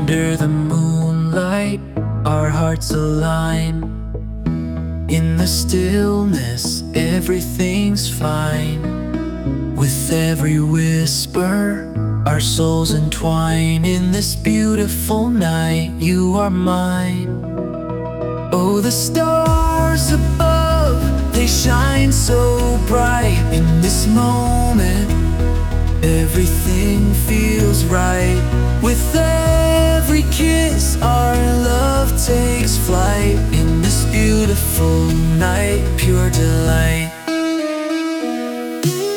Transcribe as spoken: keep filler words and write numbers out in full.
Under the moonlight, our hearts align. In the stillness, everything's fine. With every whisper, our souls entwine. In this beautiful night, you are mine. Oh, the stars above, they shine so bright. In this moment, everything feels right. With every kiss, our love takes flight. In this beautiful night, pure delight.